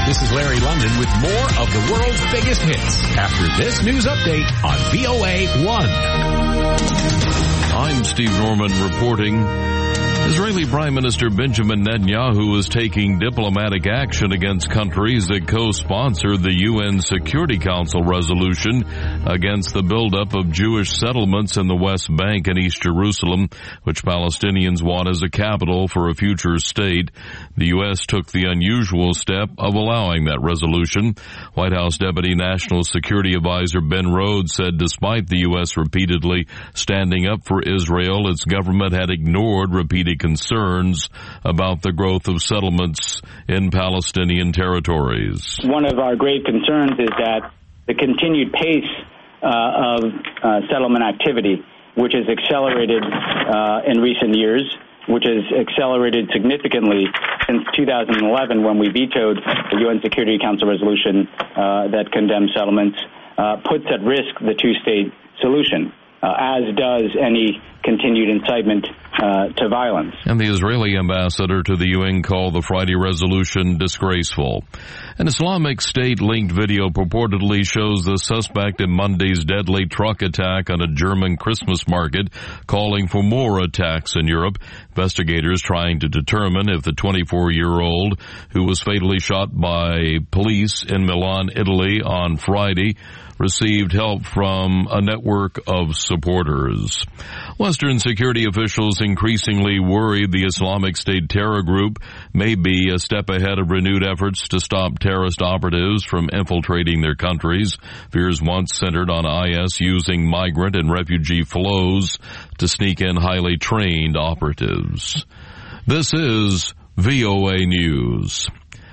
This is Larry London with more of the world's biggest hits after this news update on VOA 1. I'm Steve Norman reporting. Israeli Prime Minister Benjamin Netanyahu is taking diplomatic action against countries that co-sponsored the UN Security Council resolution against the buildup of Jewish settlements in the West Bank and East Jerusalem, which Palestinians want as a capital for a future state. The U.S. took the unusual step of allowing that resolution. White House Deputy National Security Advisor Ben Rhodes said despite the U.S. repeatedly standing up for Israel, its government had ignored repeated concerns about the growth of settlements in Palestinian territories. One of our great concerns is that the continued pace of settlement activity, which has accelerated in recent years, which has accelerated significantly since 2011 when we vetoed the UN Security Council resolution that condemns settlements, puts at risk the two-state solution, as does any continued incitement to violence. And the Israeli ambassador to the UN called the Friday resolution disgraceful. An Islamic State-linked video purportedly shows the suspect in Monday's deadly truck attack on a German Christmas market, calling for more attacks in Europe. Investigators trying to determine if the 24-year-old who was fatally shot by police in Milan, Italy on Friday received help from a network of supporters. Western security officials increasingly worried the Islamic State terror group may be a step ahead of renewed efforts to stop terrorist operatives from infiltrating their countries. Fears once centered on IS using migrant and refugee flows to sneak in highly trained operatives. This is VOA News.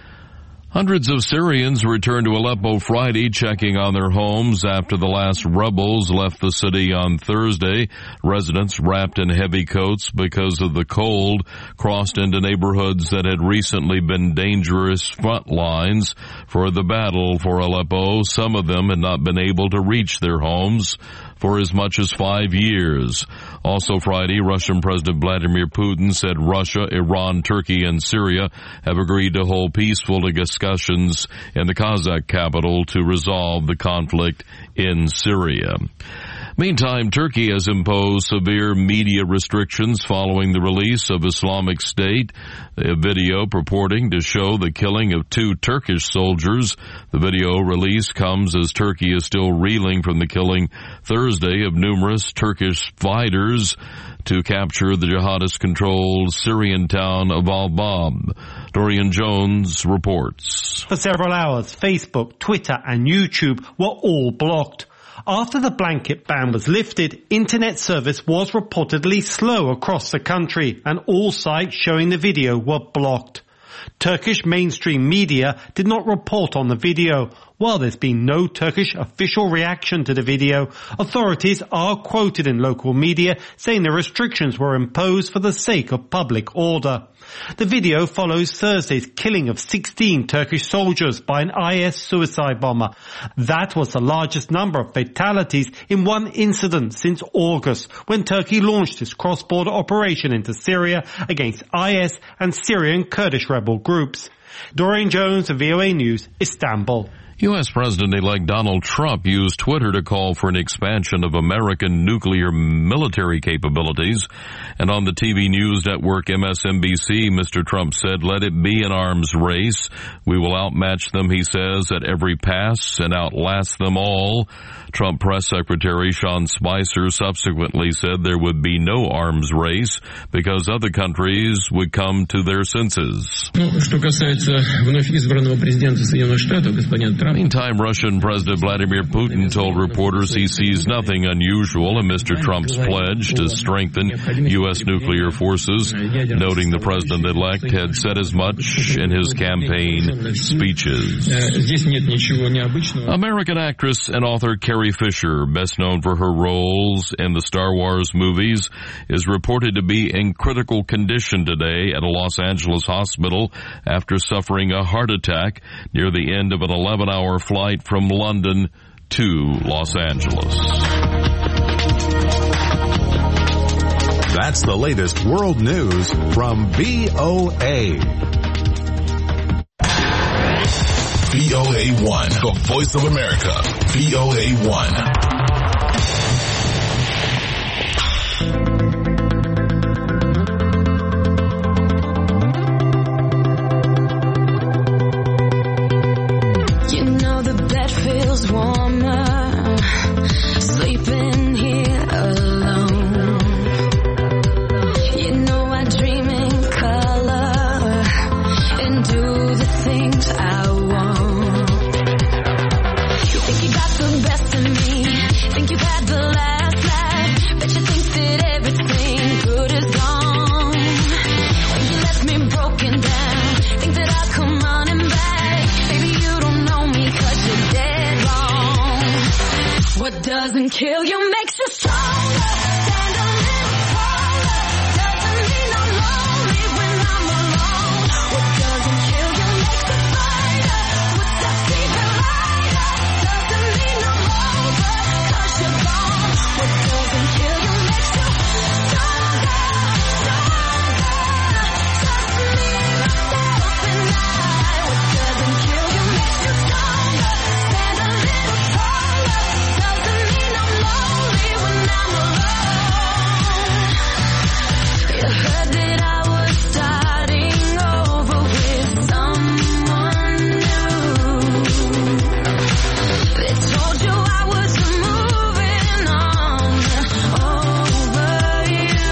Hundreds of Syrians returned to Aleppo Friday, checking on their homes after the last rebels left the city on Thursday. Residents wrapped in heavy coats because of the cold crossed into neighborhoods that had recently been dangerous front lines for the battle for Aleppo. Some of them had not been able to reach their homes for as much as 5 years. Also Friday, Russian President Vladimir Putin said Russia, Iran, Turkey, and Syria have agreed to hold peaceful discussions in the Kazakh capital to resolve the conflict in Syria. Meantime, Turkey has imposed severe media restrictions following the release of Islamic State, a video purporting to show the killing of 2 Turkish soldiers. The video release comes as Turkey is still reeling from the killing Thursday of numerous Turkish fighters to capture the jihadist-controlled Syrian town of Al-Bab. Dorian Jones reports. For several hours, Facebook, Twitter, and YouTube were all blocked. After the blanket ban was lifted, internet service was reportedly slow across the country, and all sites showing the video were blocked. Turkish mainstream media did not report on the video. While there's been no Turkish official reaction to the video, authorities are quoted in local media saying the restrictions were imposed for the sake of public order. The video follows Thursday's killing of 16 Turkish soldiers by an IS suicide bomber. That was the largest number of fatalities in one incident since August, when Turkey launched its cross-border operation into Syria against IS and Syrian Kurdish rebel groups. Dorian Jones of VOA News, Istanbul. U.S. President-elect Donald Trump used Twitter to call for an expansion of American nuclear military capabilities. And on the TV news network MSNBC, Mr. Trump said, "Let it be an arms race. We will outmatch them," he says, "at every pass and outlast them all." Trump Press Secretary Sean Spicer subsequently said there would be no arms race because other countries would come to their senses. Meantime, Russian President Vladimir Putin told reporters he sees nothing unusual in Mr. Trump's pledge to strengthen U.S. nuclear forces, noting the president-elect had said as much in his campaign speeches. American actress and author Carrie Fisher, best known for her roles in the Star Wars movies, is reported to be in critical condition today at a Los Angeles hospital after suffering a heart attack near the end of an 11-hour flight from London to Los Angeles. That's the latest world news from VOA. VOA1, the voice of America, VOA1. Warmer, sleeping here alone. You know I dream in color and do the things I want. You think you got the best of me, think you've had the last laugh, but you think that everything good is gone. Think you left me broken down, think that I'll come running back. Baby, you don't know me 'cause you're dead wrong. What doesn't kill you makes you stronger. Stand a little taller. Doesn't mean I'm lonely when I'm alone. What doesn't kill you makes you fighter. Footsteps even lighter. Doesn't mean I'm over 'cause you're gone. What doesn't kill you makes you stronger, stronger. Trust me, myself and I. What doesn't kill you makes you stronger. Stand a little taller. Doesn't mean I'm lonely when I'm alone. You heard that I was starting over with someone new. They told you I was moving on over you.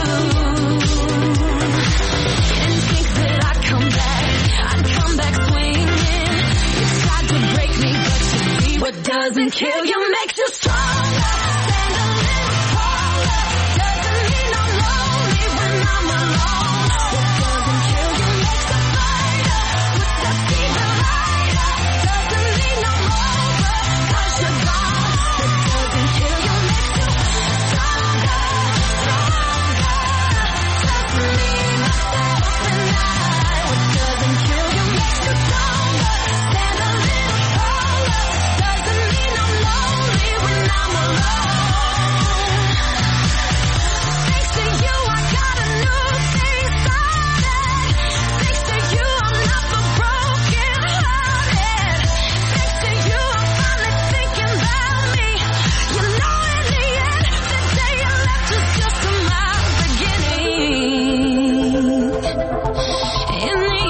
You didn't think that I'd come back swinging. You tried to break me, but you see what doesn't kill you makes you stronger. Stand a little taller. Doesn't mean I'm lonely when I'm alone. What doesn't kill you makes you fighter. Footsteps even lighter. Doesn't mean I'm over 'cause you're gone. What doesn't kill you makes you stronger, stronger. Trust me, myself and I. What doesn't kill you makes you stronger. Stand a little taller. Doesn't mean I'm lonely when I'm alone. Thanks to you, I got a new thing started. Thanks to you, I'm not so broken hearted. Thanks to you, I'm finally thinking about me. You know, in the end, the day you left was just my beginning. In the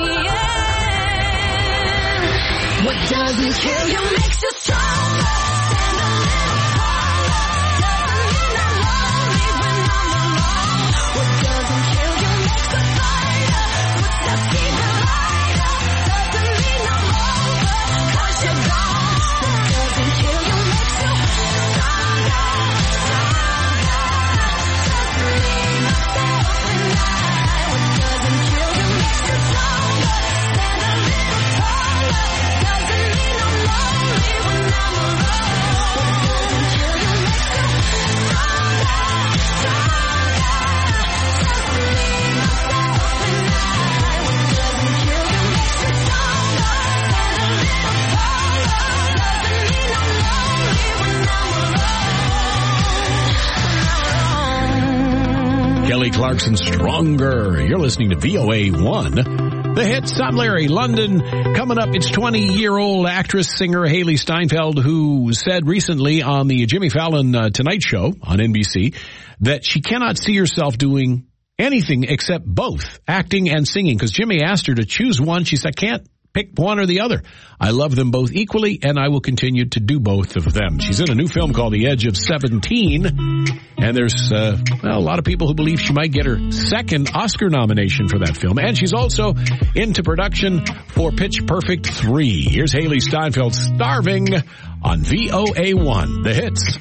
end, what doesn't kill you makes you stronger. Stand a little taller. Doesn't mean I'm lonely when I'm alone. What doesn't kill you makes you fighter. Footsteps even lighter. Doesn't mean I'm over 'cause you're gone. What doesn't kill you makes you stronger, stronger. Trust me, myself and I. What doesn't kill you makes you stronger. Stand a little taller. Doesn't mean I'm lonely when I'm alone. What doesn't kill you makes you stronger, stronger. Trust me, myself and I. What doesn't kill you makes you stronger. Stand a little taller. Doesn't mean I'm lonely when I'm alone. Kelly Clarkson, Stronger. You're listening to VOA1. The hits. I'm Larry London. Coming up, it's 20-year-old actress, singer Hailee Steinfeld, who said recently on the Jimmy Fallon Tonight Show on NBC that she cannot see herself doing anything except both, acting and singing, because Jimmy asked her to choose one. She said, I can't pick one or the other. I love them both equally, and I will continue to do both of them. She's in a new film called The Edge of 17, and there's a lot of people who believe she might get her second Oscar nomination for that film. And she's also into production for Pitch Perfect 3. Here's Hailee Steinfeld, Starving, on VOA1, The Hits.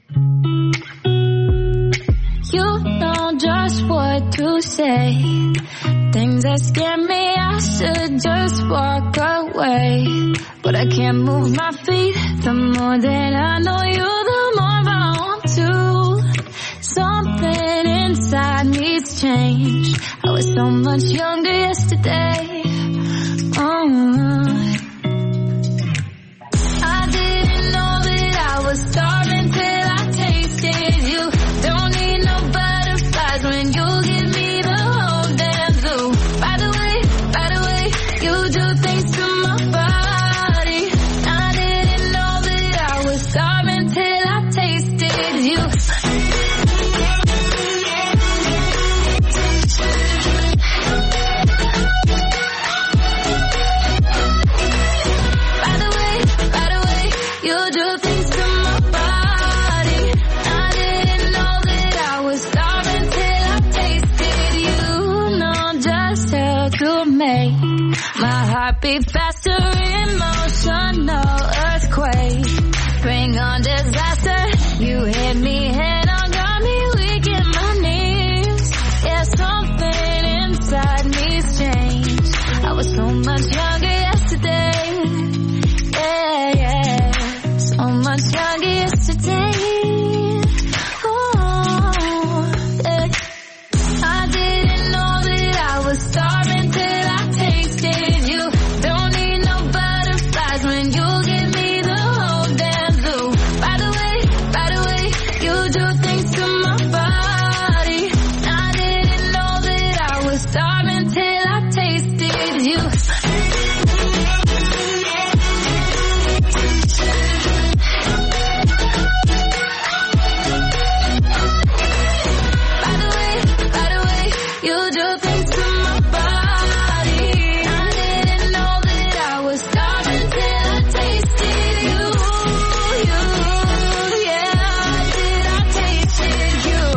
You know just what to say. Things that scare me, I should just walk away. But I can't move my feet. The more that I know you, the more I want to. Something inside needs change. I was so much younger yesterday. I didn't know that I was starving till I tasted you. Don't need no butterflies when you give me the whole damn zoo. By the way, you do things to my body heartbeat faster, emotional earthquake. Bring on disaster. You hit me head on, got me weak in my knees. Yeah, something inside me's changed. I was so much younger yesterday. Yeah, yeah. So much younger yesterday. Starving till I tasted you. Don't need no butterflies when you give me the whole damn zoo. By the way, you do things to my body. I didn't know that I was starving till I tasted you. By the way, you do things to my body. I didn't know that I was starving till I tasted you. Yeah, did I tasted you?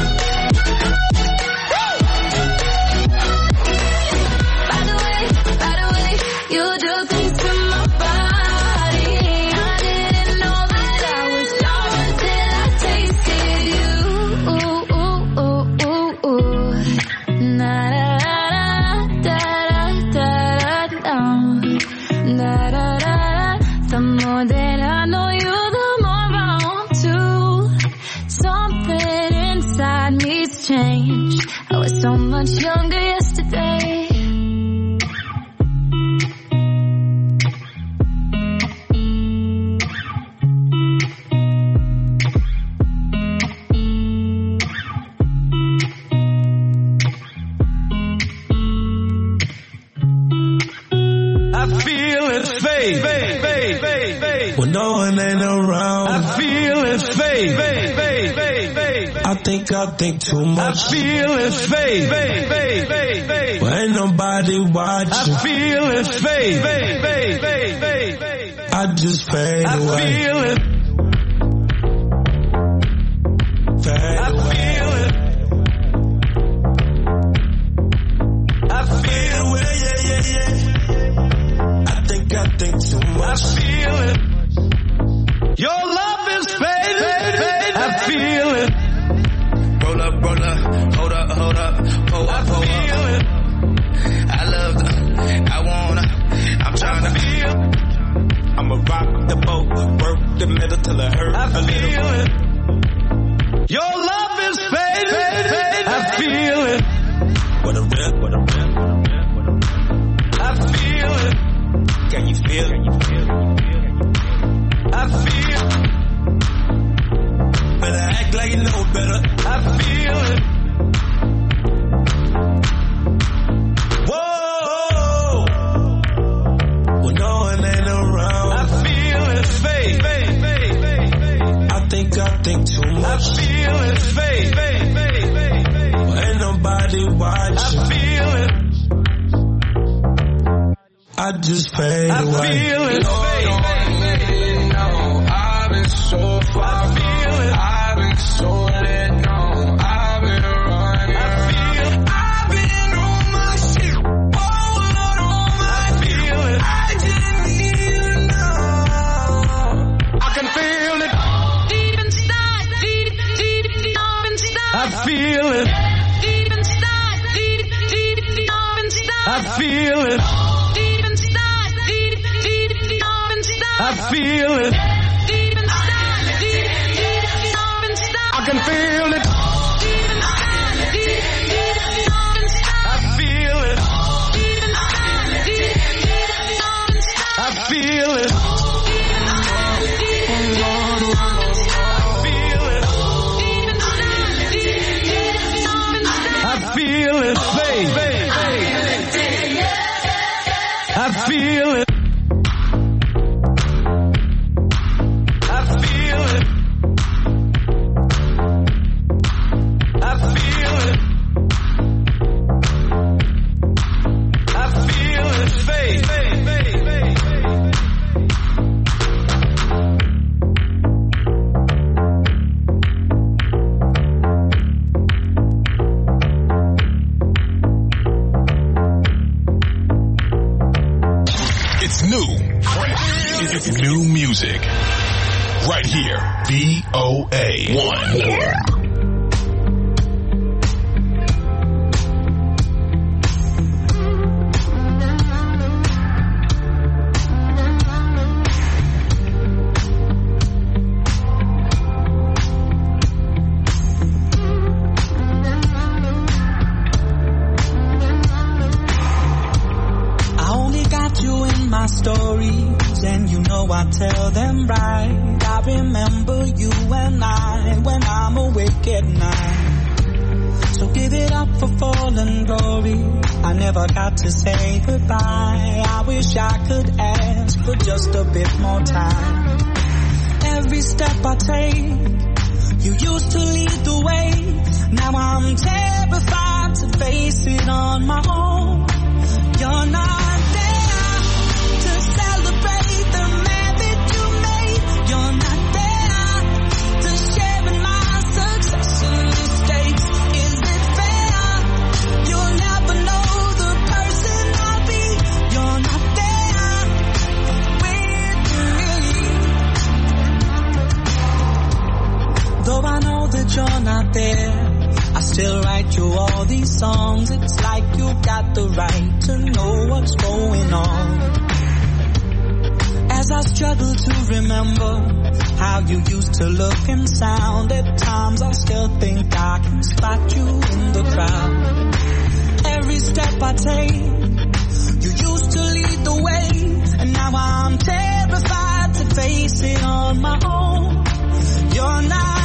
By the way, you do things to my body. I didn't know that I was starving till I tasted you. Ooh, ooh, ooh, ooh, ooh. Na da da da da da da. The more that I know you, the more I want to. Something inside me's changed. I was so much younger yesterday. I feel it fade. When no one ain't around, I feel it fade. I think too much. I feel it fade. When ain't nobody watching, I feel it fade. I just fade away. I feel it. Fade I feel it. I feel it. Yeah. I think too much. I feel it. Your love is fading. I feel it. Roll up, hold up, pull up. I feel it. I love I wanna, I'm trying to feel. I'ma rock the boat, work the middle till it hurt. I feel it. Your love is fading. I feel it. What a rip. I feel it. Can you feel it? I feel. Better act like you know better. I feel it. Whoa. When no one ain't around, I feel it fade. I think too much. I feel it fade. When ain't nobody watching, I feel it. I just fade away. I feel it fade. I've been so far. I feel it. I've been so let go. I've been running. I feel it. I've been on my shit. On my feel it. I just need you to know. I can feel it. Deep inside. Deep inside. I feel it. Deep inside. Deep inside. I feel it. I feel it. Deep inside, I can feel it. Deep inside, I feel it. Deep inside, I feel it. I feel it. I feel it. new, fresh, new music. Right here, VOA1. Stories, and you know I tell them right. I remember you and I when I'm awake at night. So give it up for fallen glory. I never got to say goodbye. I wish I could ask for just a bit more time. Every step I take, you used to lead the way. Now I'm terrified to face it on my own. You're not you're not there. I still write you all these songs. It's like you got the right to know what's going on. As I struggle to remember how you used to look and sound, at times I still think I can spot you in the crowd. Every step I take, you used to lead the way, and now I'm terrified to face it on my own. You're not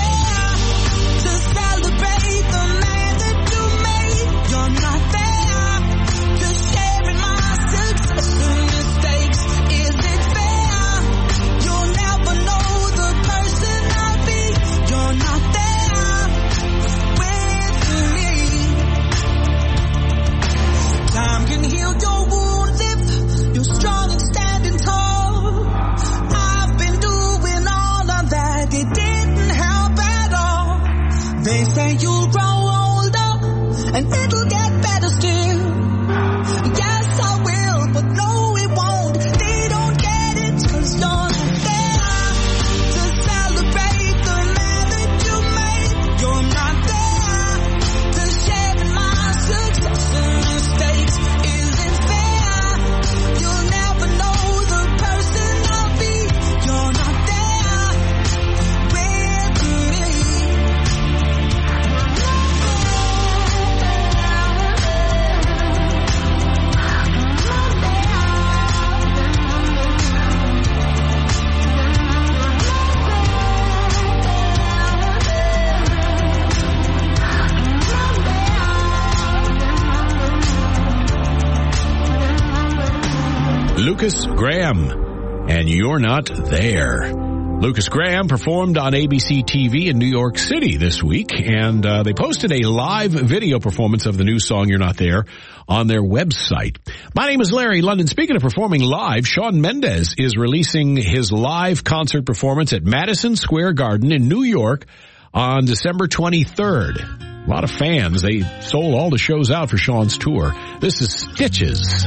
Lucas Graham, and You're Not There. Lucas Graham performed on ABC TV in New York City this week, and they posted a live video performance of the new song You're Not There on their website. My name is Larry London. Speaking of performing live, Shawn Mendes is releasing his live concert performance at Madison Square Garden in New York on December 23rd. A lot of fans. They sold all the shows out for Shawn's tour. This is Stitches.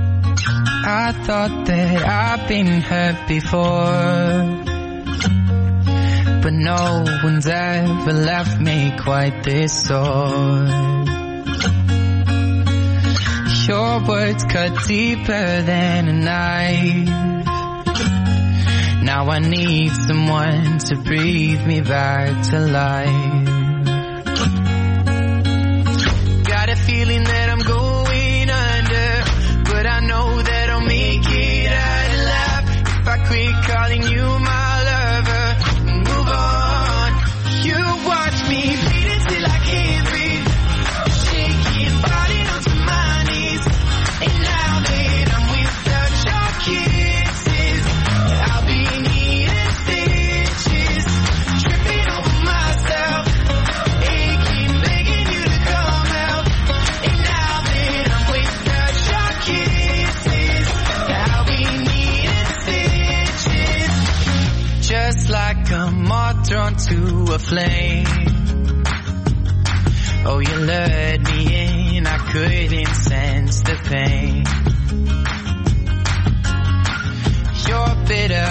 I thought that I've been hurt before, but no one's ever left me quite this sore. Your words cut deeper than a knife. Now I need someone to breathe me back to life. Got a feeling that I'm going under, but I know that I'll make it out alive if I quit calling you my lover and move on. You watch me bleed until I can't breathe, shaking, falling onto my knees. And now that I'm without your kisses, I'll be needing stitches, tripping over myself, aching, begging you to come out. And now that I'm without your kisses, I'll be needing stitches, just like a moth drawn to a flame. Oh, you lured me in, I couldn't sense the pain.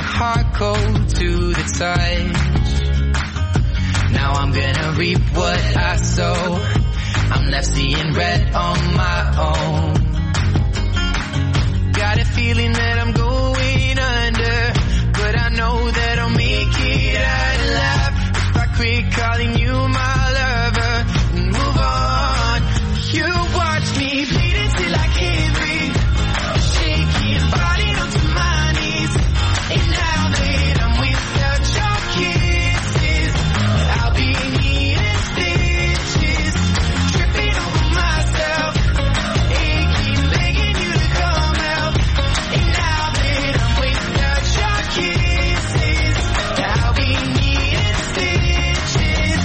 heart cold to the touch. Now I'm gonna reap what I sow. I'm left seeing red on my own. Got a feeling that I'm going under, but I know that I'll make it out alive if I quit calling you my lover and move on. You watch me bleed until I can't breathe, shaking, falling onto my knees. And now that I'm without your kisses, I'll be needing stitches, tripping over myself, aching, begging you to come help. And now that I'm without your kisses, I'll be needing stitches.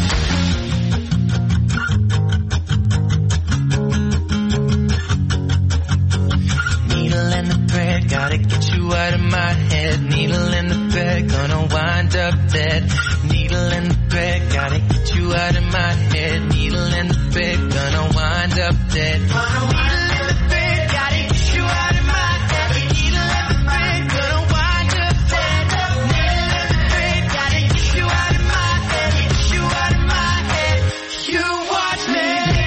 Needle and the thread, gotta get you out of my head. Needle and the thread, gonna wind up dead. Needle and the thread, gotta get you out of my head. Needle and the thread, gonna wind up dead. Needle and the thread, gotta get you out of my head. Needle and the thread, gonna wind up dead. Needle and the thread, gotta get you out of my head. Get you out of my head. You watch me.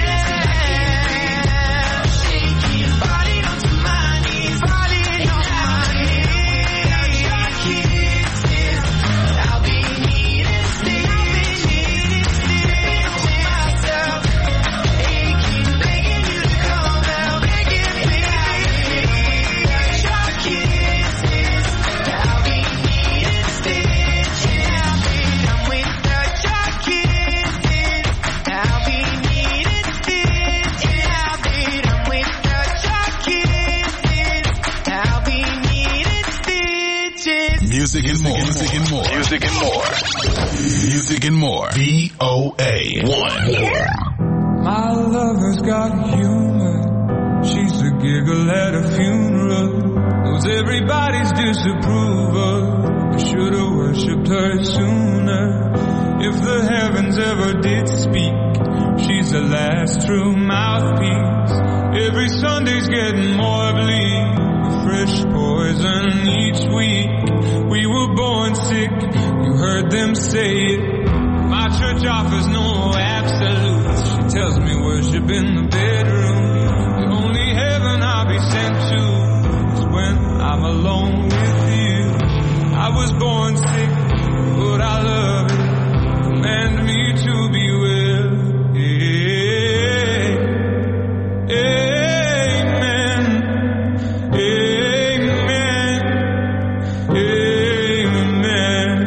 Shaking, falling onto my knees, falling on my knees. Kisses, I'll be needing stitches, myself, aching, begging you to come out, begging me. Your kisses, I'll be needing stitches. I'm without your kisses, I'll be needing stitches. I'm without your kisses, I'll be needing stitches. Music and more. Music and more. Music and more. Music and more. VOA 1. My lover's got humor. She's a giggle at a funeral. Knows everybody's disapproval. I should've worshipped her sooner. If the heavens ever did speak, she's the last true mouthpiece. Every Sunday's getting more bleak. Fresh poison each week. We were born sick, you heard them say it. My church offers no absolutes. She tells me worship in the bedroom. The only heaven I'll be sent to is when I'm alone with you. I was born sick, but I love it. Command me to be well. Amen. Amen. Amen.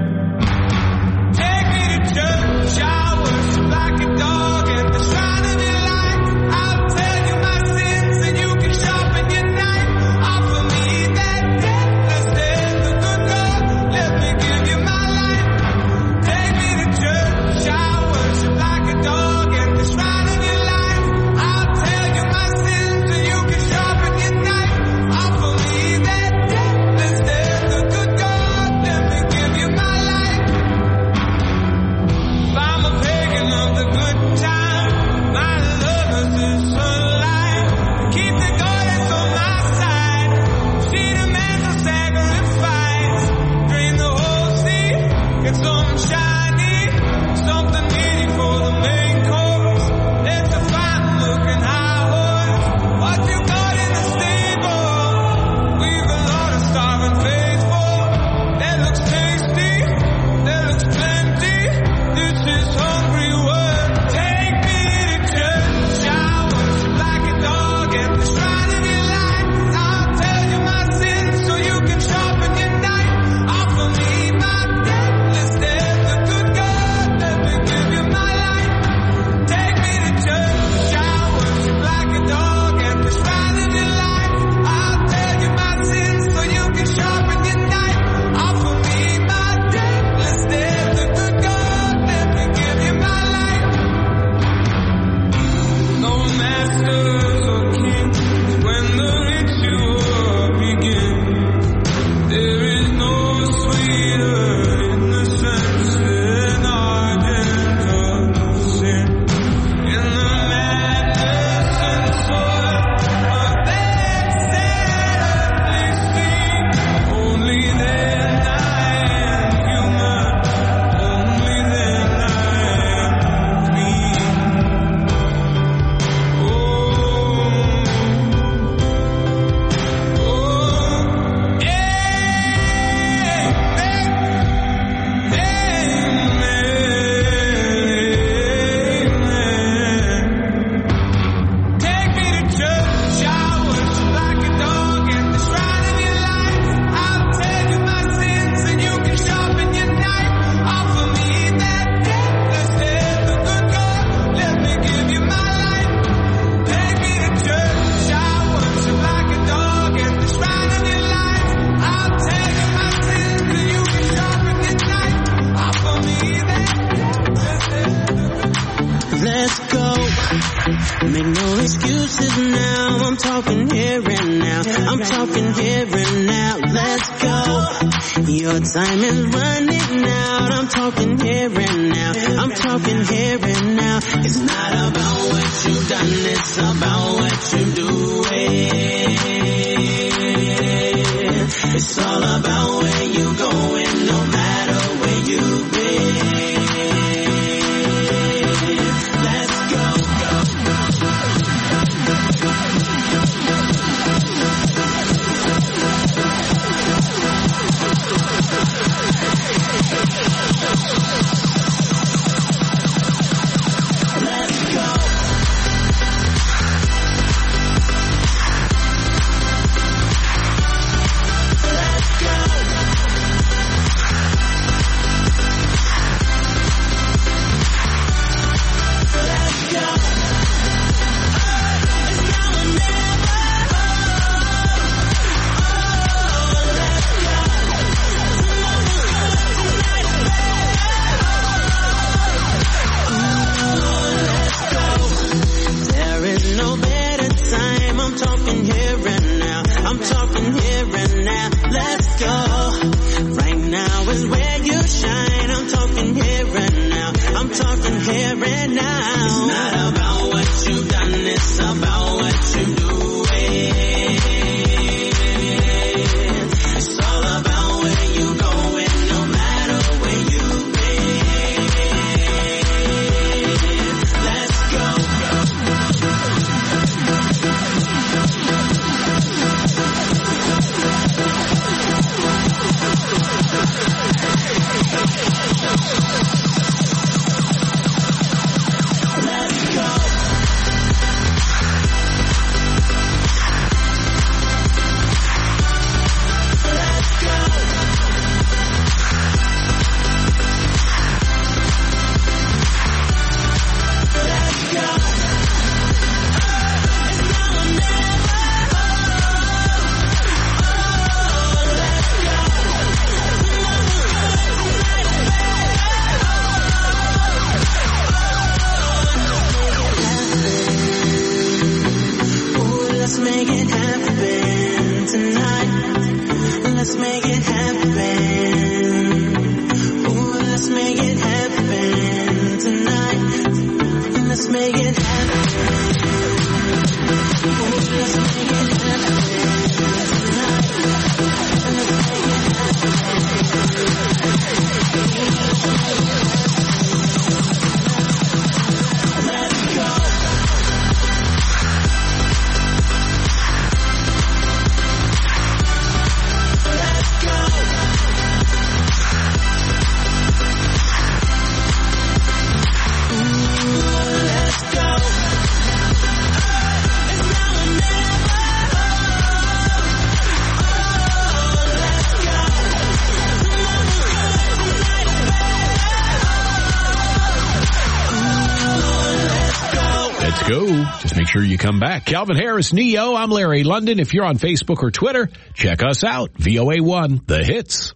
Take me to church, I worship like a dog at the shrine of your light. I'll tell you my sins and you can sharpen your knife. Offer me that deathless death, the good God. Let me excuses now. I'm talking here and now. I'm talking here and now. Let's go. Your time is running out. I'm talking here and now. I'm talking here and now. It's not about what you've done, it's about what you're doing. It's all about where you're going, no matter where you've been. Let's go, Just make sure you come back. Calvin Harris, Neo. I'm Larry London. If you're on Facebook or Twitter, check us out. VOA1, The Hits.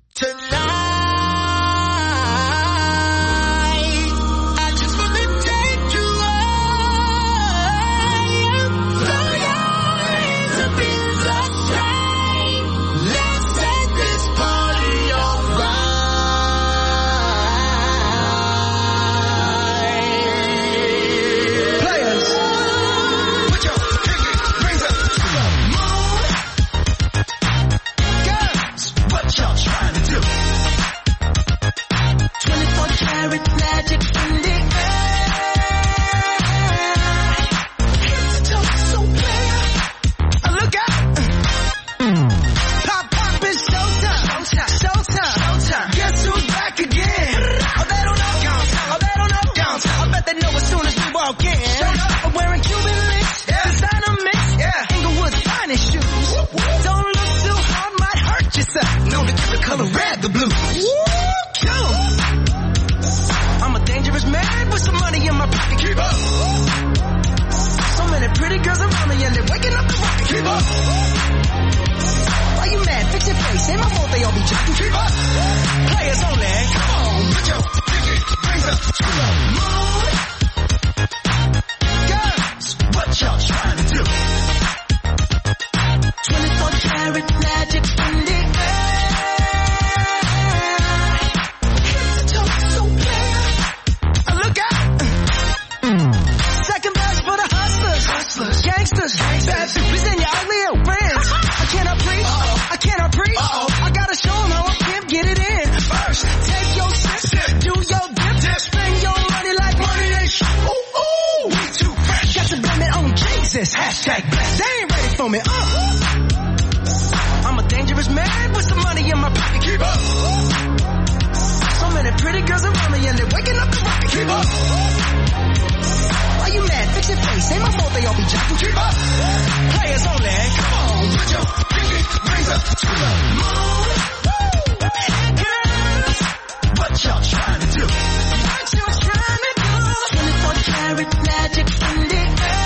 What y'all trying my pocket. Keep up. So many pretty girls around me and they're waking up the rocket. Keep up. Why you mad? Fix your face. Ain't my fault they all be jacking. Keep up. Players only. Come on, put your pinky rings up to the moon. Girls, what y'all trying to do? What you trying to do? 24 karat magic in the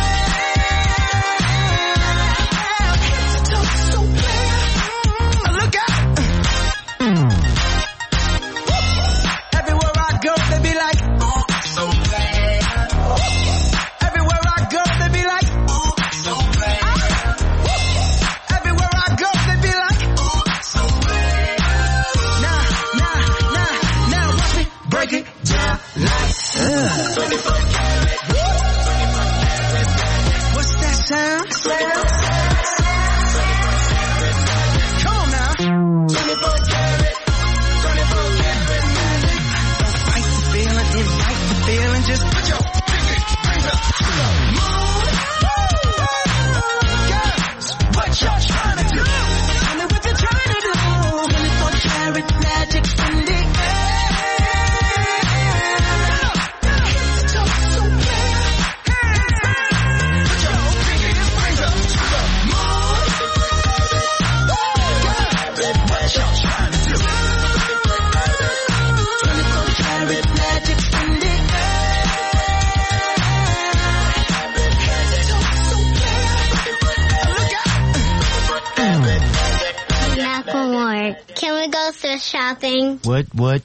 shopping. What?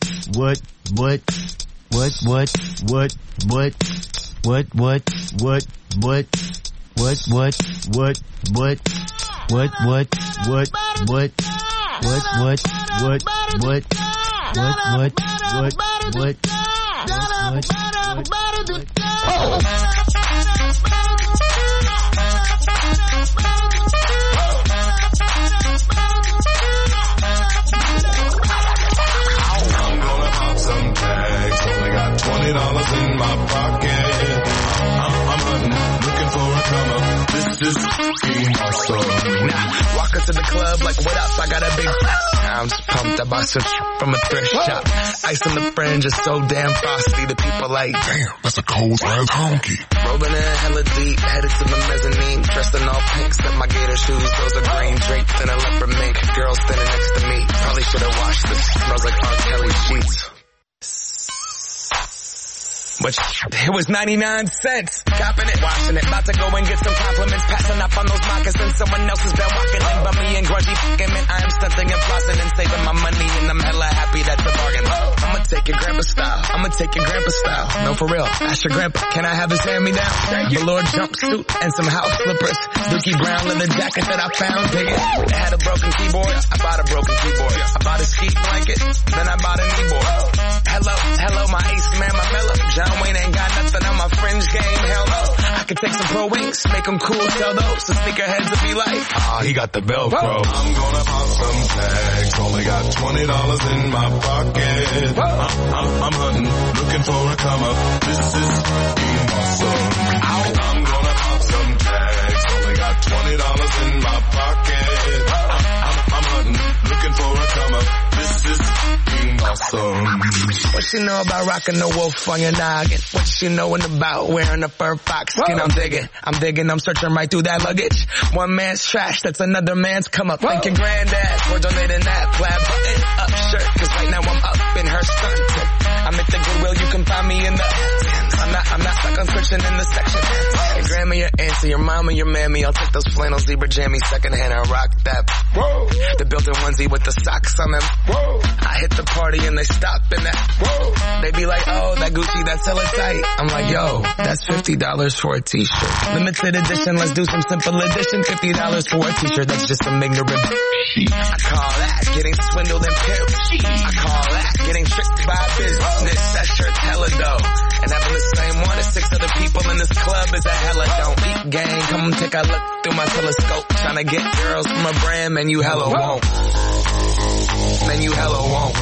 $20 in my pocket. I'm hunting, looking for a come up. This is being awesome. Nah, walk up to the club like, what up? I got a big I'm just pumped. I bought some from a thrift shop. Ice on the fringe is so damn frosty. The people like, damn, that's a cold ass honky. Rolling in hella deep, headed to the mezzanine. Dressed in all pink, set my gator shoes. Those are green draped in a leopard mink. Girl standing next to me. Probably should have washed this. Smells like R. Kelly sheets. But it was 99 cents. Copping it, washing it. About to go and get some compliments. Passing up on those moccasins. Someone else has been walking in. Bummy and grungy fucking man. I am stunting and flossing and saving my money. And I'm hella happy that's a bargain. I'ma take your grandpa style. I'ma take your grandpa style. No, for real. Ask your grandpa. Can I have his hand-me-down? Velour jumpsuit and some house slippers. Dookie brown leather jacket that I found. Dig it. It had a broken keyboard. I bought a broken keyboard. I bought a ski blanket. Then I bought a kneeboard. Hello, my ace man, my mellow. John Wayne ain't got nothing on my fringe game, hell no. I could take some pro wings, make them cool, sell those. So sneakerheads will be like, he got the Velcro. Whoa. I'm gonna pop some tags, only got $20 in my pocket. I'm hunting, looking for a come up. This is being awesome. I'm gonna pop some tags, only got $20 in my pocket. I'm hunting, looking for a come up. This is being awesome. What you know about rocking the wolf on your noggin? What you knowin' about wearing a fur fox skin? I'm digging, I'm searching right through that luggage. One man's trash, that's another man's come up. Thank your granddad for donating that plaid button up shirt. Cause right now I'm up in her skirt. I'm at the Goodwill, you can find me in the I'm not stuck on searching in the section. Your grandma, your auntie, your mama, your mammy. I'll take those flannel zebra jammies secondhand and rock that. Whoa. The built-in onesie with the socks on them. Whoa. I hit the party and they stop in that. Whoa. They be like, oh, that Gucci, that's hella tight. I'm like, yo, that's $50 for a t-shirt. Limited edition, let's do some simple edition. $50 for a t-shirt, that's just some ignorant I call that getting swindled and pimped. I call that getting tricked by business. That shirt's hella dope. And having the same one as 6 other people in this club is a hella don't eat gang. Come take a look through my telescope. Tryna get girls from a brand, man, you hella won't. Man, you hella won't.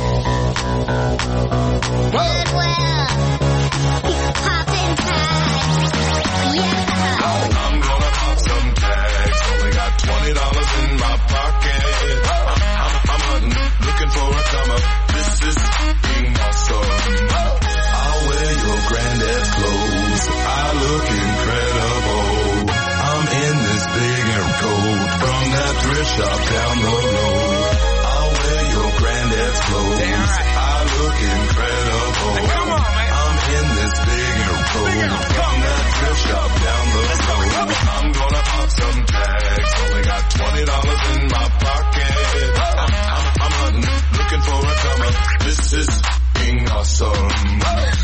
Goodwill. Poppin' tags. Yeah. I'm gonna pop some tags. Only got $20 in my pocket. I'm hunting, looking shop down the road. I'm gonna pop some tags. Only got $20 in my pocket. I'm hunting, looking for a come up. This is being awesome.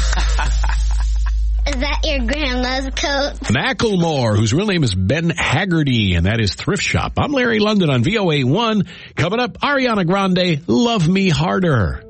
Is that your grandma's coat? Macklemore, whose real name is Ben Haggerty, and that is Thrift Shop. I'm Larry London on VOA1. Coming up, Ariana Grande, Love Me Harder.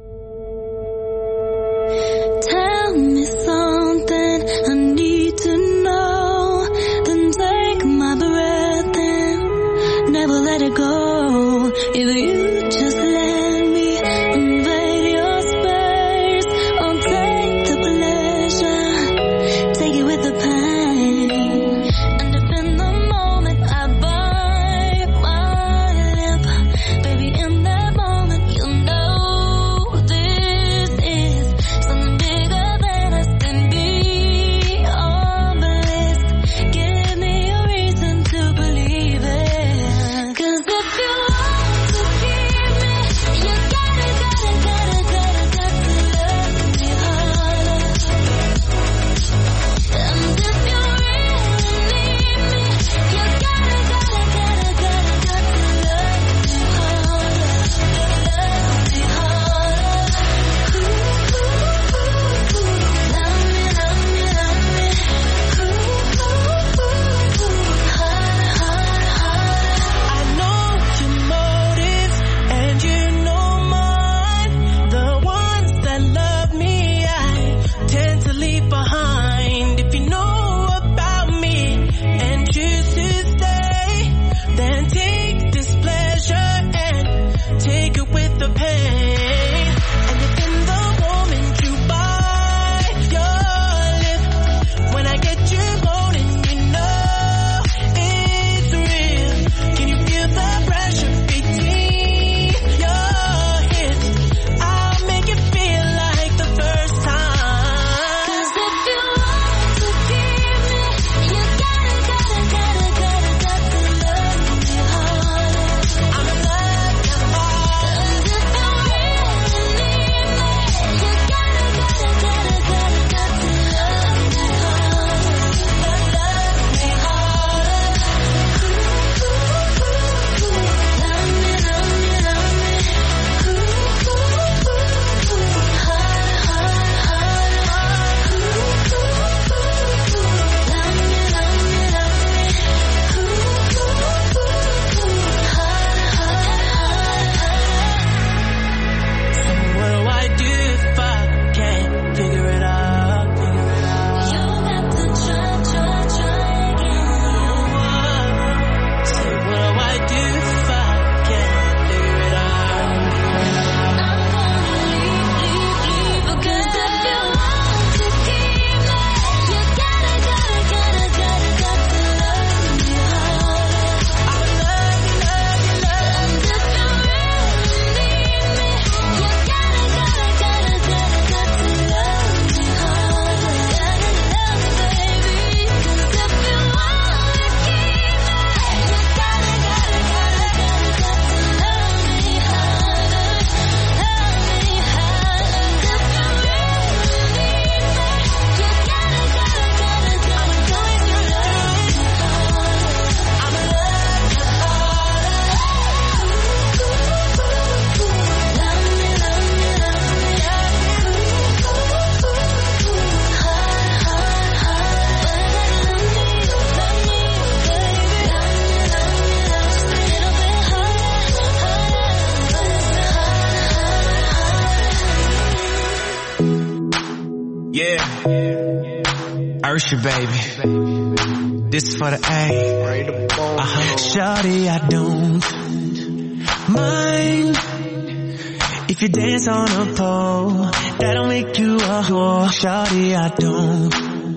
Tell me something I need to know. Then take my breath and never let it go. If you just let me invade your space, I'll take the pleasure, take it with the pain. And if in the moment I bite my lip, baby, in that moment you'll know this is something bigger than us and beyond bliss. Give me a reason to believe it. 'Cause if you want to keep me, you gotta love me harder. And if you really need me, you gotta love me harder. Love me harder. I know your motives and you know mine. The ones that love me, I tend to leave behind. If you know about me and choose to stay, then take this pleasure and take it with the pain. And if in the moment you bite your lip, when I get you moaning, you know it's real. Can you feel the pressure between your hips? I'll make it feel like the first time. 'Cause if you want to keep me, you gotta love me harder. I'm in love with you all. And if you really need me, you gotta love me harder. Love me So what do I do if I can't figure it out? You got to try again. So what do I do if I can't figure it out? I'm gonna leave. Because if you want to keep me, you gotta love me harder. I'm in love, And if you really need me, you gotta love me harder. Love me, baby. 'Cause if you want to keep me, you gotta love me harder. Love me harder. And if you really need me, you gotta I'm going to love you harder. I'm in love with you Yeah, Ursha, baby. This is for the A. Shawty, I don't mind if you dance on a pole. That'll make you a whore. Shawty, I don't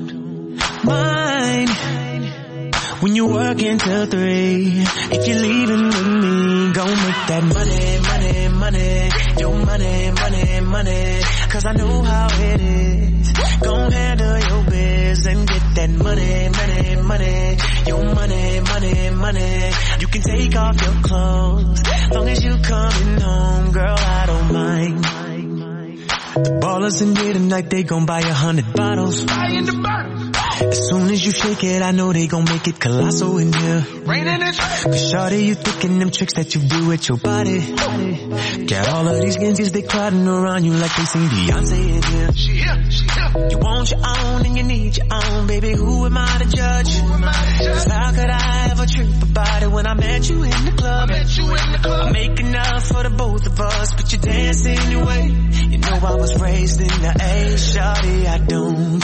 mind when you work until 3. If you're leaving with me, go make that money, money, money. Your money, money, money. 'Cause I know how it is. Gon' handle your biz and get that money, money, money. Your money, money, money. You can take off your clothes, long as you coming home, girl, I don't mind. The ballers in here tonight, they gon' buy 100 bottles. As soon as you shake it, I know they gon' make it colossal in here. Cause shawty, you thinking them tricks that you do with your body. Got all of these ninjas, they crowding around you like they seen Beyonce in here. She here. You want your own and you need your own, baby. Who am I to judge? Cause how could I ever trip about it when I met you in the club? I make enough for the both of us, but you dance anyway. You know I was raised in the A, shawty, I don't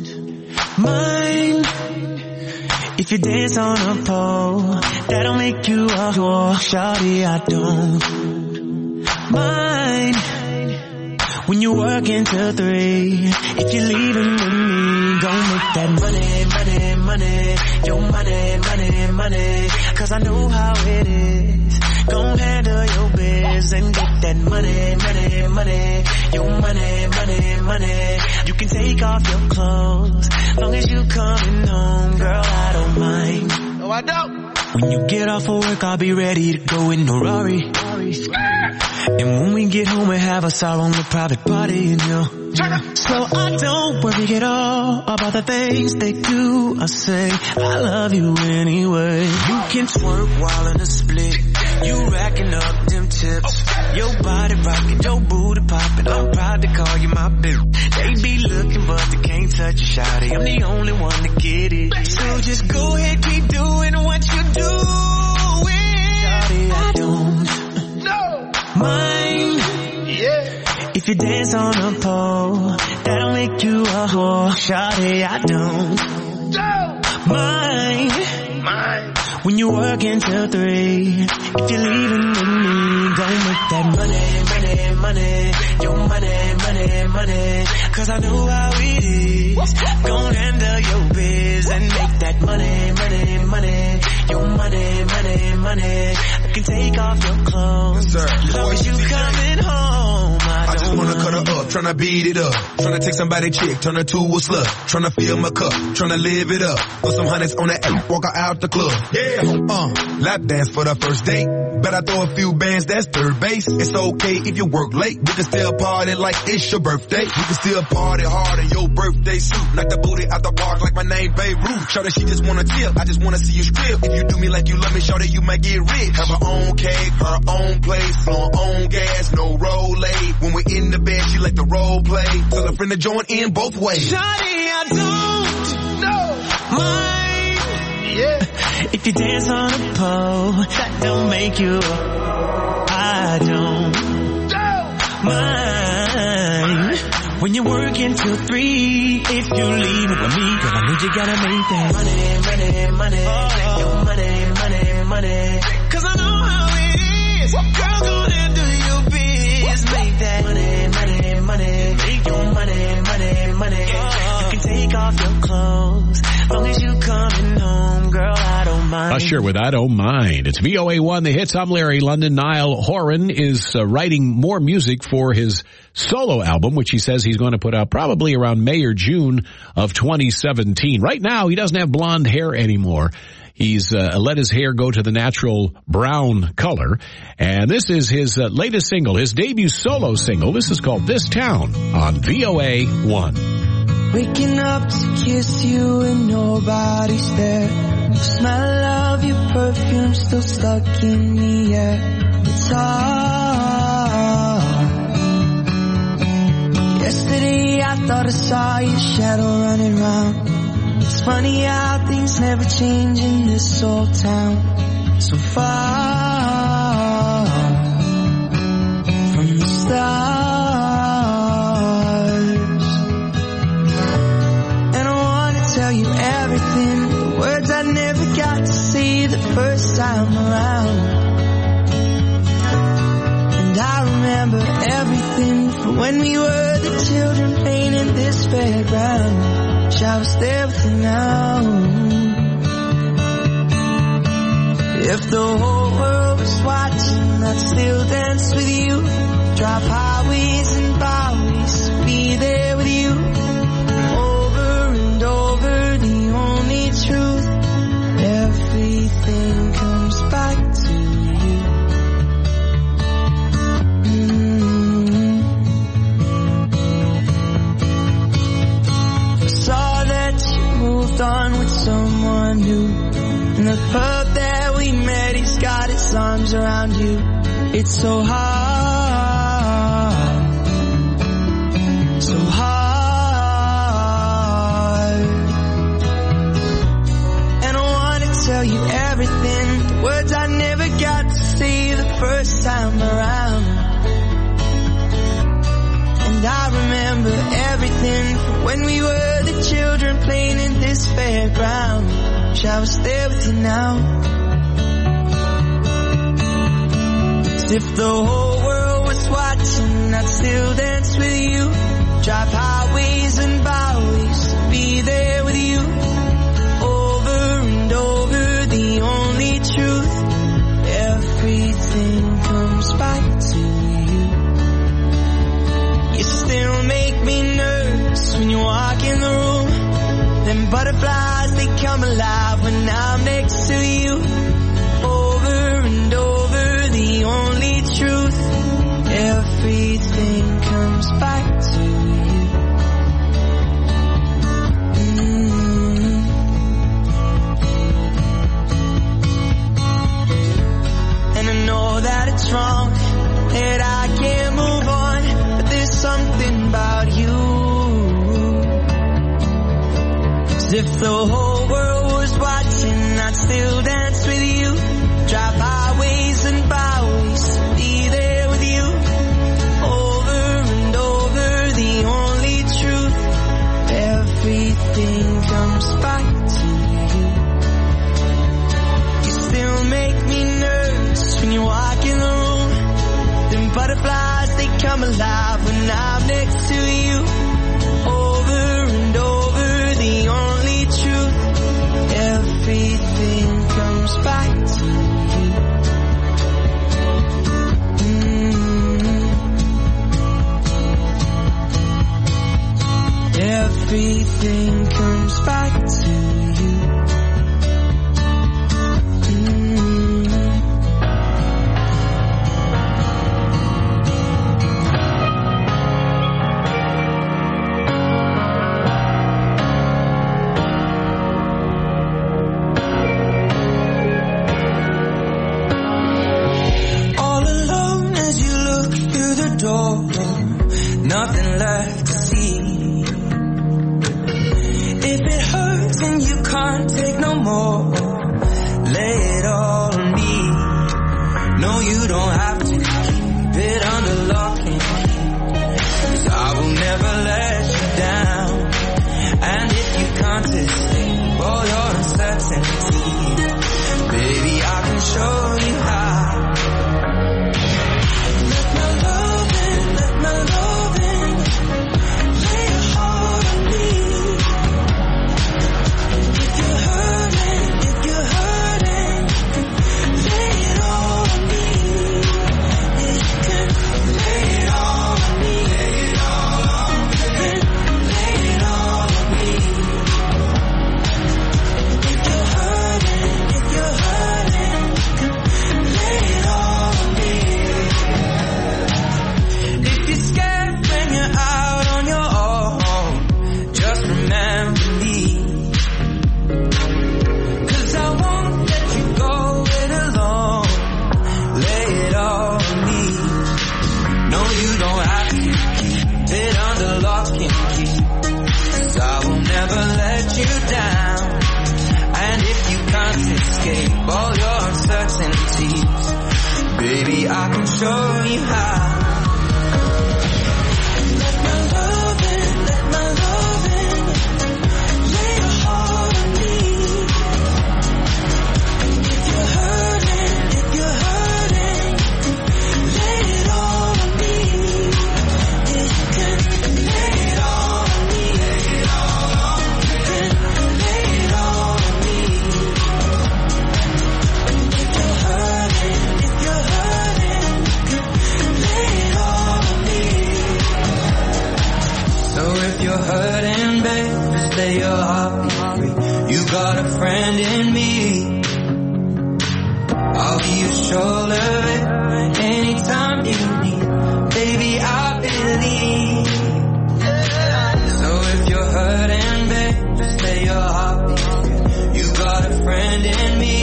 mind if you dance on a pole. That'll make you a whore, shawty, I don't mind when you work until 3. If you're leaving with me, gon' make that money, money, money. Your money, money, money. Cause I know how it is. Gon' handle your biz and get that money, money, money. Your money, money, money. You can take off your clothes, long as you coming home, girl, I don't mind. No, I don't. When you get off of work, I'll be ready to go in a Rari. And when we get home, we have us our own private party, you know. So I don't worry at all about the things they do. I say, I love you anyway. You can twerk while in a split. You racking up them tips. Your body rocking, your booty popping. I'm proud to call you my bitch. They be looking, but they can't touch a shawty. I'm the only one to get it. So just go ahead, keep doing what you doing. Shawty, I don't mind. If you dance on a pole, that'll make you a whore. Shawty, I don't mind when you work until 3. If you're leaving with me, gon' make that money, money, money. Your money, money, money. Cause I know how it is. Gon' handle your biz and make that money, money, money. Your money, money, money. I can take off your clothes, as long as you coming home. I just wanna cut her up, tryna beat it up. Tryna take somebody chick, turn her to a slut. Tryna fill my cup, tryna live it up. Throw some hundreds on that app, walk her out the club. Yeah, lap dance for the first date. Bet I throw a few bands, that's third base. It's okay if you work late. We can still party like it's your birthday. We can still party hard in your birthday suit. Knock the booty out the park like my name Beirut. Shawty, she just wanna tip, I just wanna see you strip. If you do me like you love me, shawty, you might get rich. Have her own cake, her own place, her own gas, no roll late. When we in the bed, she like the role play. Tell a friend to join in both ways. Shawty, I don't mind. If you dance on a pole, that don't make you. I don't mind when you work until 3. If you leave with me, girl, I need you gotta make that money, money, money. Your money, money, money. Cause I know how it is. Girl, go ahead, do your biz. Make that money, money, money. Make your money, money, money. You can take off your clothes, long as you coming home, girl, I don't mind. Usher with I Don't Mind. It's VOA1, the hits. I'm Larry London. Niall Horan is writing more music for his solo album, which he says he's going to put out probably around May or June of 2017. Right now, he doesn't have blonde hair anymore. He's let his hair go to the natural brown color. And this is his latest single, his debut solo single. This is called This Town on VOA1. Waking up to kiss you and nobody's there. The smell of your perfume still stuck in the air. It's hard. Yesterday I thought I saw your shadow running round. It's funny how things never change in this old town. So far from the stars. And I wanna tell you everything, the words I never got to say the first time around. And I remember everything from when we were the children playing in this fairground. I was there with you now. If the whole world was watching, I'd still dance with you. Drive highways and byways to be there with you. Over and over, the only truth. Everything comes back to you. Saw that you moved remember everything from when we were the children playing in this fairground. Wish I was there with you now. As if the whole world was watching, I'd still dance with you. Drive highways and byways, be there with you. Over and over, the only truth. Everything comes back to you. You still make me nervous when you walk in the room. Them butterflies, they come alive when I'm next to you. Over and over, the only truth. Everything comes back to you. And I know that it's wrong, that I can't move on, but there's something about you. As if the whole world was watching, I'd still dance with you. Drive highways and byways, be there with you. Over and over, the only truth. Everything comes back to you. You still make me nervous when you walk in the room. Them butterflies, they come alive when I'm next to you. Over and over, the only truth. Everything comes back to you. Everything comes back to you. All alone as you look through the door, nothing left to see. If it hurts and you can't take no more, lay it all on me. No, you don't have to keep it under lock and key, 'cause I will never let you down. And if you can't escape all your uncertainty, baby, I can show you how. Let my love in, let my love in. Lay your heart on me. If you're hurting, lay it all on me. Yeah, you can lay it all on me. Lay it all on me. Lay it all on me. If you're hurting, lay it all on me. If you're scared when you're out on your own, just remember me. 'Cause I won't let you go it alone. Lay it all on me. No, you don't have to keep it under lock and key, 'cause I will never let you down. And if you can't escape all your uncertainties, baby, I can show you how. Let my love in, let my love in. Lay your heart on me. If you're hurting, lay it all on me. Yeah, you can lay it all on me. Lay it all on me. Lay it all on me. If you're hurting, lay it all on me. So if you're hurting, babe, just lay your heart be free. You got a friend in me. I'll be your shoulder anytime you need. Baby, I believe. So if you're hurting, babe, just lay your heart be free. You got a friend in me.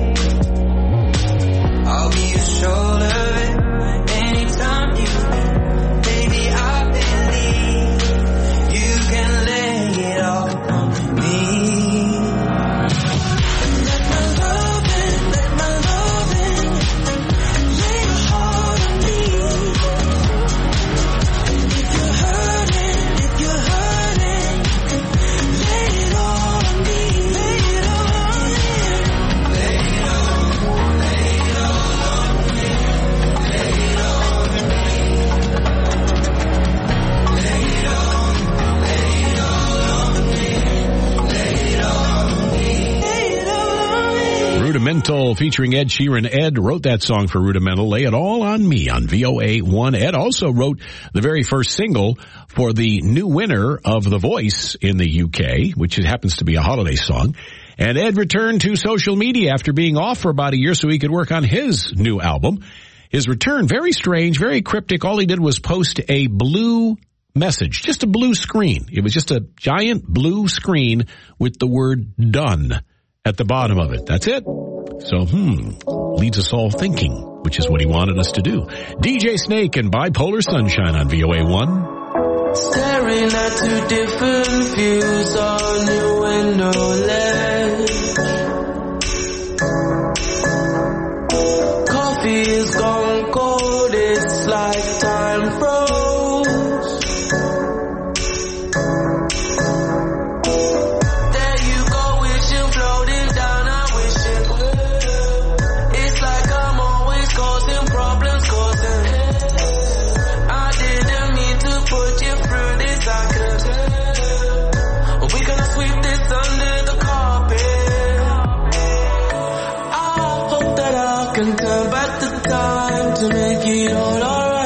I'll be your shoulder anytime you need. Baby, I believe you can lay it all on me. Let my love in, let my love in. Rudimental featuring Ed Sheeran. Ed wrote that song for Rudimental, Lay It All on Me, on VOA1. Ed also wrote the very first single for the new winner of The Voice in the UK, which happens to be a holiday song. And Ed returned to social media after being off for about a year so he could work on his new album. His return, very strange, very cryptic. All he did was post a blue message, just a blue screen. It was just a giant blue screen with the word done at the bottom of it. That's it. So, leads us all thinking, which is what he wanted us to do. DJ Snake and Bipolar Sunshine on VOA1. Staring at two different views on your window ledge. Coffee is gone cold, it's like time froze. There you go, wishing, floating down, I wish it would. It's like I'm always causing problems, causing hell. I didn't mean to put you through this, I could tell. We're gonna sweep this under the carpet. I hope that I can turn back the time to make it all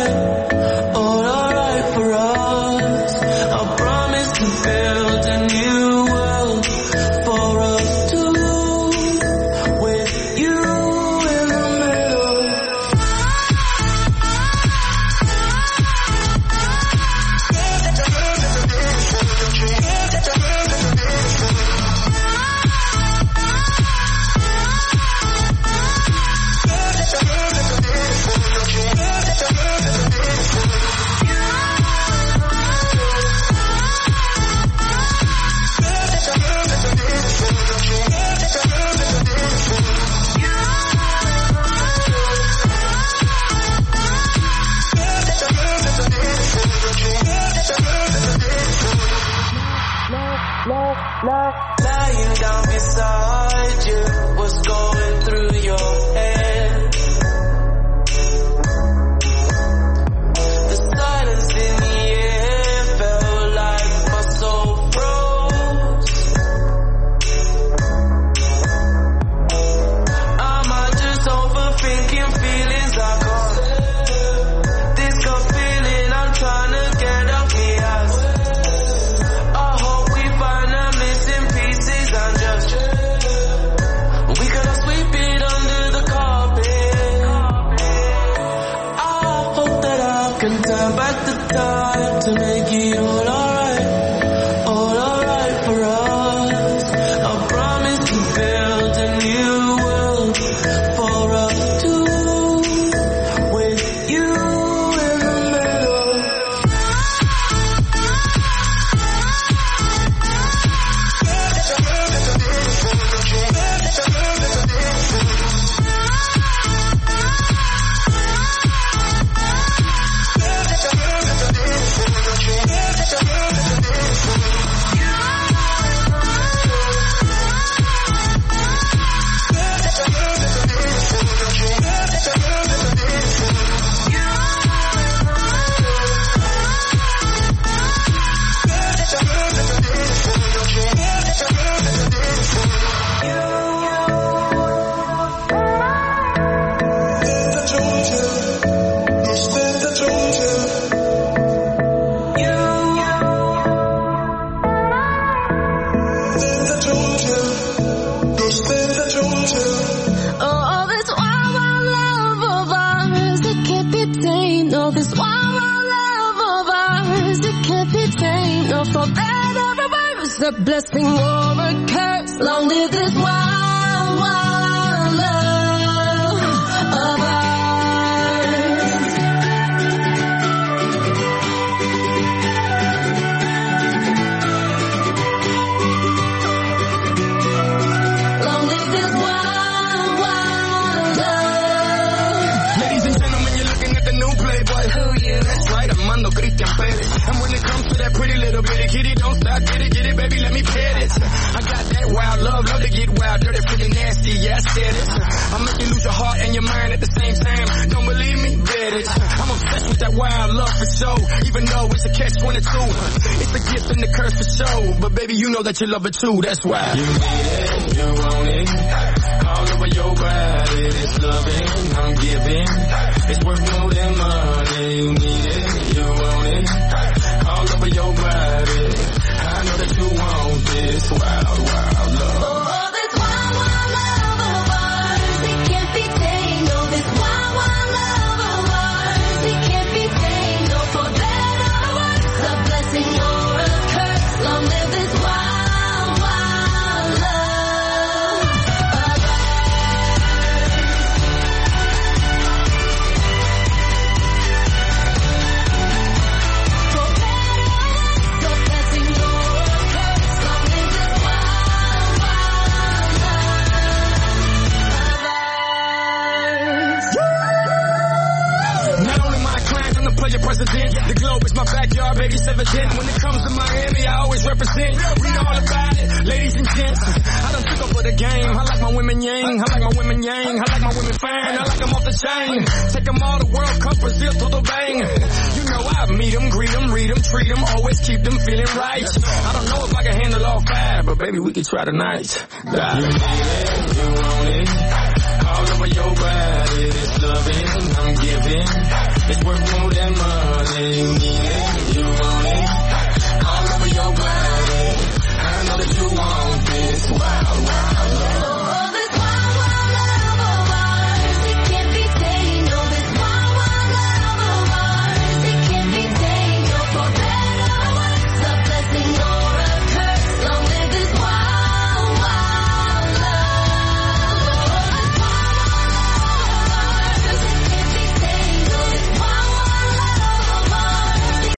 alright for us. I promise to build a new world for us two, with you in the middle. Lying down beside you, what's going through your head? The silence in the air felt like my soul froze. Am I just overthinking feelings I caused? This gut feeling I'm trying to get off me ass. I hope we find a missing pieces and just we gonna sweep it under the carpet. I hope that I can turn back the time to make it all alright for us. I promise to build a new world for us two, with you in the middle. Oh, this wild, wild love of ours, it can't be tamed. Oh, this wild, wild love of ours, it can't be tamed. No, for better or worse, a blessing or a curse. Long live this wild, wild love of ours. Long live this wild, wild love. Ladies and gentlemen, you're looking at the new Playboy. Who you? That's right, Armando Christian Perez. And when it comes to that pretty little bitty kitty, don't stop, get it, baby, let me pet it. I got that wild love to get wild, dirty, freaking nasty. yeah, I said it. I'll make you lose your heart and your mind at the same time. Don't believe me? Bet it. I'm obsessed with that wild love for show, even though it's a catch-22. It's a gift and a curse for show, but baby, you know that you love it too, that's why. You need it, you want it, all over your body. It's loving, I'm giving, it's worth more than money. You need it, you want it, all over your body. I know that you want this wild, wild love. Oh, this wild, wild love of ours, it can't be tamed. Oh, this wild, wild love of ours, it can't be tamed. Oh, for better or worse, a blessing or a curse. Long live this wild, wild love of ours. For better or worse, a blessing or a curse. Long live this wild, wild love of ours. Not only my client, I'm the player president. The globe is my backyard, baby, it's evident. When it comes to Miami, I always represent. Read all about it, ladies and gents. I done took over the game. I like my women yang, I like my women yang, I like my women fine, I like them off the chain. Take them all to World Cup, Brazil, todo bang. You know I meet them, greet them, read them, treat them, always keep them feeling right. I don't know if I can handle all five, but baby, we can try tonight. You need it, you want it, all over your body. It's loving, I'm giving, it's worth more than money. You need it.